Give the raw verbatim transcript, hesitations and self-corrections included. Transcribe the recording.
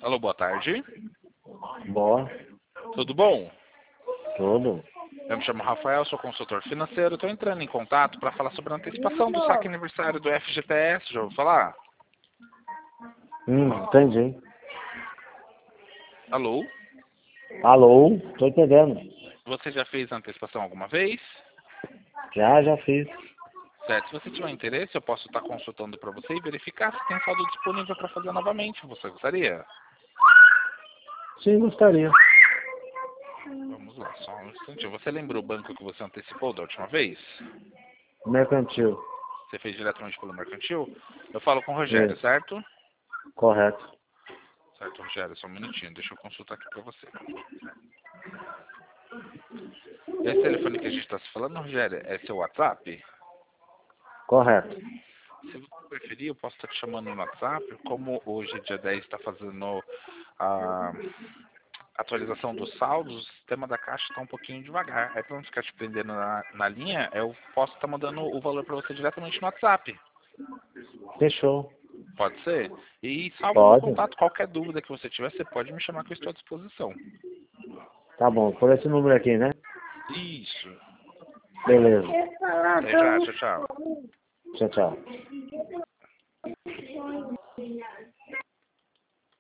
Alô, boa tarde. Boa. Tudo bom? Tudo. Eu me chamo Rafael, sou consultor financeiro. Estou entrando em contato para falar sobre a antecipação do saque aniversário do F G T S. Já ouviu falar? Hum, entendi. Alô? Alô? Tô entendendo. Você já fez a antecipação alguma vez? Já, já fiz. Certo. Se você tiver interesse, eu posso estar consultando para você e verificar se tem saldo disponível para fazer novamente. Você gostaria? Sim, gostaria. Vamos lá, só um instantinho. Você lembra o banco que você antecipou da última vez? Mercantil. Você fez diretamente pelo mercantil? Eu falo com o Rogério, Isso. certo? Correto. Certo, Rogério, só um minutinho. Deixa eu consultar aqui para você. Esse telefone que a gente está se falando, Rogério, é seu WhatsApp? Correto. Se você preferir, eu posso estar te chamando no WhatsApp. Como hoje, dia dez, está fazendo a atualização dos saldos, o sistema da Caixa está um pouquinho devagar. Aí, para não ficar te prendendo na, na linha, eu posso estar mandando o valor para você diretamente no WhatsApp. Fechou. Pode ser? E salva meu Pode. contato. Qualquer dúvida que você tiver, você pode me chamar que eu estou à disposição. Tá bom. Por esse número aqui, né? Isso. Beleza. Até já. Tchau, tchau. Tchau, tchau.